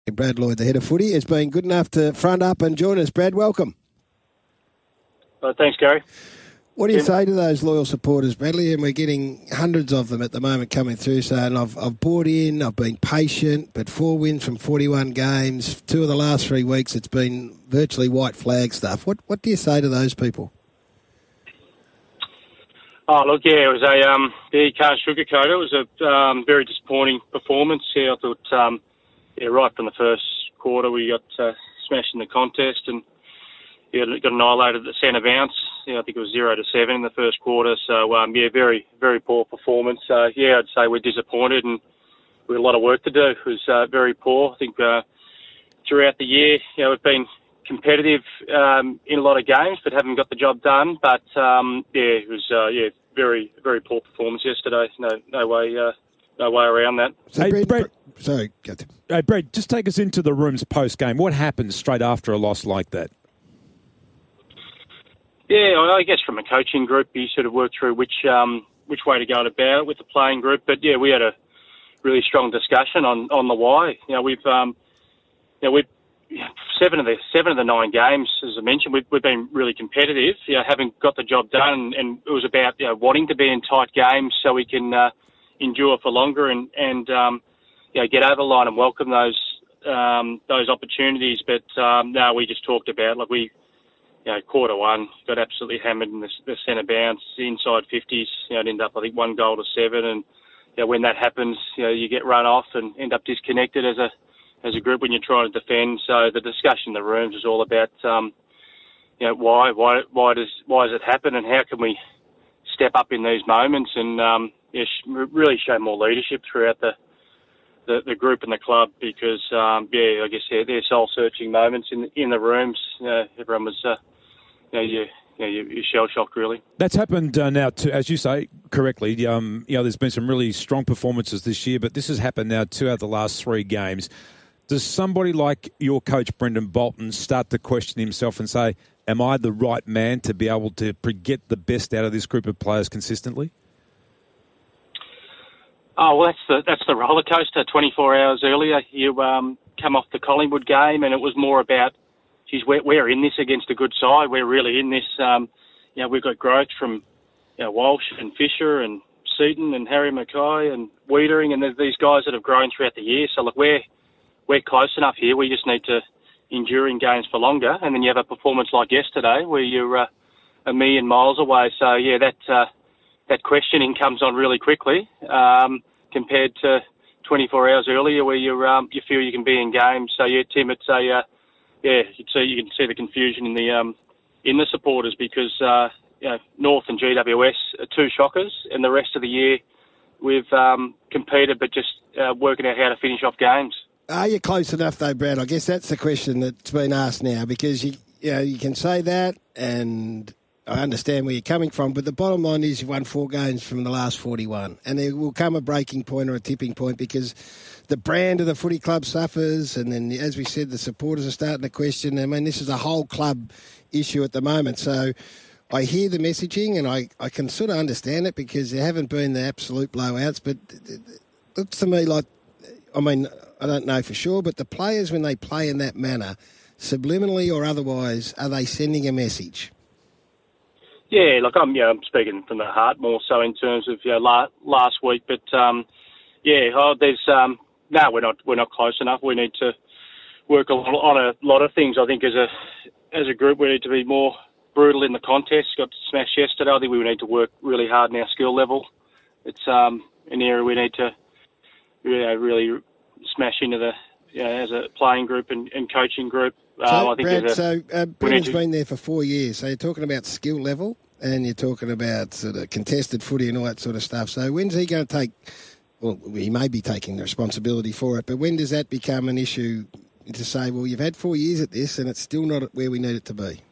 Brad Lloyd, the head of footy, has been good enough to front up and join us. Brad, welcome. Thanks, Gary. What do you say to those loyal supporters, Bradley? And we're getting hundreds of them at the moment coming through saying, I've bought in, I've been patient, but 4 wins from 41 games. 2 of the last 3 weeks, it's been virtually white flag stuff. What do you say to those people? Oh, look, yeah, it was you can't sugarcoat it. It was a very disappointing performance. Yeah, I thought, right from the first quarter, we got smashed in the contest and got annihilated at the centre bounce. I think it was 0-7 in the first quarter. So, very, very poor performance. I'd say we're disappointed and we had a lot of work to do. It was very poor. I think throughout the year, we've been competitive in a lot of games, but haven't got the job done. But, it was, very, very poor performance yesterday. No way around that. So hey, Brad, sorry, Captain. Hey, Brad, just take us into the rooms post-game. What happens straight after a loss like that? Yeah, I guess from a coaching group, you sort of work through which way to go about it with the playing group. But we had a really strong discussion on the why. We've 7 of the 9 games, as I mentioned, we've been really competitive. Haven't got the job done, and it was about wanting to be in tight games so we can endure for longer and get over the line and welcome those opportunities. But no, we just talked about quarter one got absolutely hammered in the centre bounce, inside 50s. It ended up, I think, 1 goal to 7, and when that happens, you get run off and end up disconnected as a group when you're trying to defend. So the discussion in the rooms is all about why does it happen and how can we step up in these moments and really show more leadership throughout the group and the club because I guess they're soul searching moments in the rooms. Everyone was you're shell shocked really. That's happened now too, as you say correctly. There's been some really strong performances this year, but this has happened now 2 out of the last 3 games. Does somebody like your coach Brendan Bolton start to question himself and say, am I the right man to be able to get the best out of this group of players consistently? Oh, well, that's the roller coaster. 24 hours earlier, you come off the Collingwood game, and it was more about, geez, we're in this against a good side. We're really in this. We've got growth from Walsh and Fisher and Seaton and Harry Mackay and Wiedering, and there's these guys that have grown throughout the year. So, look, we're close enough here. We just need to endure in games for longer. And then you have a performance like yesterday where you're a million miles away. So, that questioning comes on really quickly compared to 24 hours earlier where you feel you can be in games. So, Tim, it's you can see the confusion in the supporters because North and GWS are 2 shockers, and the rest of the year we've competed but just working out how to finish off games. Are you close enough though, Brad? I guess that's the question that's been asked now because you can say that and I understand where you're coming from, but the bottom line is you've won 4 games from the last 41 and there will come a breaking point or a tipping point because the brand of the footy club suffers and then, as we said, the supporters are starting to question. I mean, this is a whole club issue at the moment. So I hear the messaging and I can sort of understand it because there haven't been the absolute blowouts, but it looks to me like, I don't know for sure, but the players, when they play in that manner, subliminally or otherwise, are they sending a message? Yeah, look, I'm speaking from the heart more so in terms of last week, but there's we're not close enough. We need to work on a lot of things. I think as a group, we need to be more brutal in the contest. Got smashed yesterday. I think we need to work really hard in our skill level. It's an area we need to really smash into as a playing group and coaching group. I think Brad, Brendan's been there for 4 years. So you're talking about skill level and you're talking about sort of contested footy and all that sort of stuff. So when's he going to take, well, he may be taking the responsibility for it, but when does that become an issue to say, well, you've had 4 years at this and it's still not where we need it to be?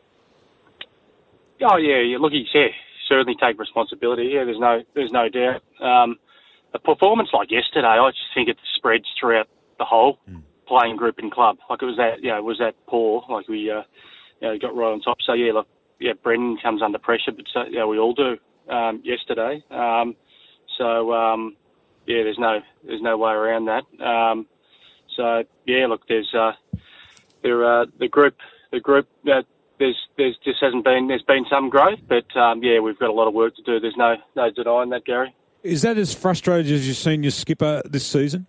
Oh, yeah. Look, certainly take responsibility. Yeah, there's no doubt. A performance like yesterday, I just think it spreads throughout the whole playing group and club. Like it was that poor. Like we got right on top. So Brendan comes under pressure, but we all do yesterday. There's no way around that. So yeah, look, there's the group. There's just hasn't been. There's been some growth, but yeah, we've got a lot of work to do. There's no denying that, Gary. Is that as frustrated as you've seen your skipper this season?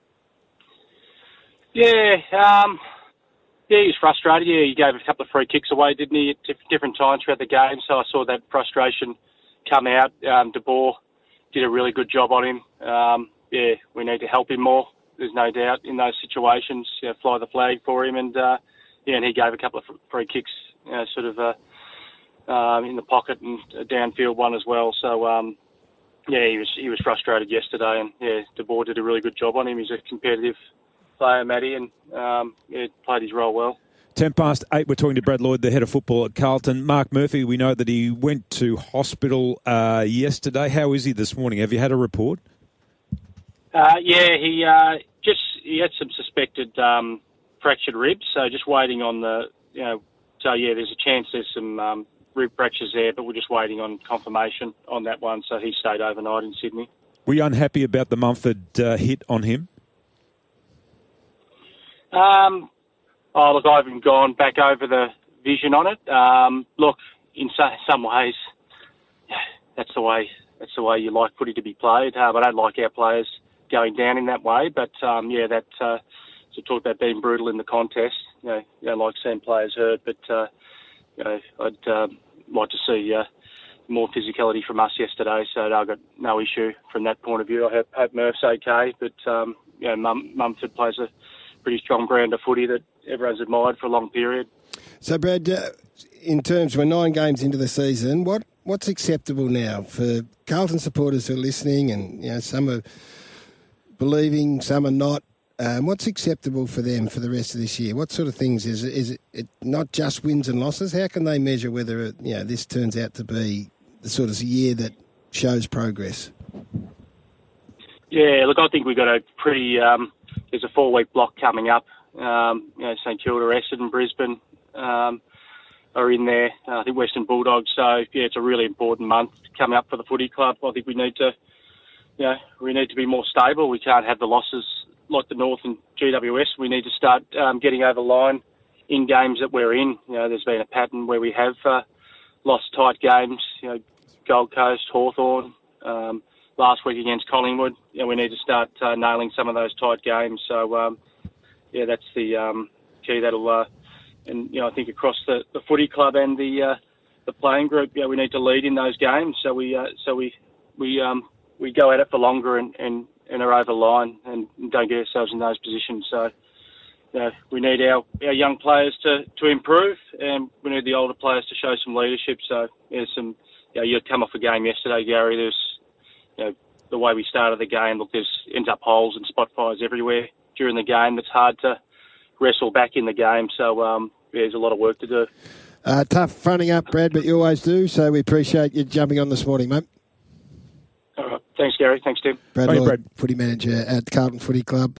Yeah, he's frustrated. Yeah, he gave a couple of free kicks away, didn't he, at different times throughout the game. So I saw that frustration come out. De Boer did a really good job on him. Yeah, we need to help him more. There's no doubt in those situations. Fly the flag for him, and and he gave a couple of free kicks, sort of in the pocket and a downfield one as well. So yeah, he was frustrated yesterday, and yeah, De Boer did a really good job on him. He's a competitive player, Matty, and played his role well. 8:10, we're talking to Brad Lloyd, the head of football at Carlton. Mark Murphy, we know that he went to hospital yesterday. How is he this morning? Have you had a report? Yeah, he had some suspected fractured ribs, so just waiting on so yeah, there's a chance there's some rib fractures there, but we're just waiting on confirmation on that one, so he stayed overnight in Sydney. Were you unhappy about the Mumford hit on him? Look, I haven't gone back over the vision on it. Look, in some ways, that's the way you like footy to be played. I don't like our players going down in that way, but to talk about being brutal in the contest, you don't like seeing players hurt, but I'd like to see more physicality from us yesterday. So I've got no issue from that point of view. I hope Murph's okay, but Mumford plays a pretty strong brand of footy that everyone's admired for a long period. So, Brad, in terms, we're 9 games into the season, what's acceptable now for Carlton supporters who are listening, and some are believing, some are not? What's acceptable for them for the rest of this year? What sort of things is it not just wins and losses? How can they measure whether this turns out to be the sort of year that shows progress? Yeah, look, I think we've got a pretty. There's a 4-week block coming up. St Kilda, Essendon, Brisbane are in there. I think Western Bulldogs. So yeah, it's a really important month coming up for the footy club. I think we need to, be more stable. We can't have the losses like the North and GWS. We need to start getting over the line in games that we're in. There's been a pattern where we have lost tight games. Gold Coast, Hawthorn. Last week against Collingwood, we need to start nailing some of those tight games. So, that's the key. That'll, I think across the footy club and the playing group, we need to lead in those games. So we go at it for longer and are over the line and don't get ourselves in those positions. So, we need our young players to improve, and we need the older players to show some leadership. So, you come off a game yesterday, Gary. There's the way we started the game, look, ends up holes and spot fires everywhere during the game. It's hard to wrestle back in the game. So, there's a lot of work to do. Tough fronting up, Brad, but you always do. So we appreciate you jumping on this morning, mate. All right. Thanks, Gary. Thanks, Tim. Brad Lloyd, footy manager at Carlton Footy Club.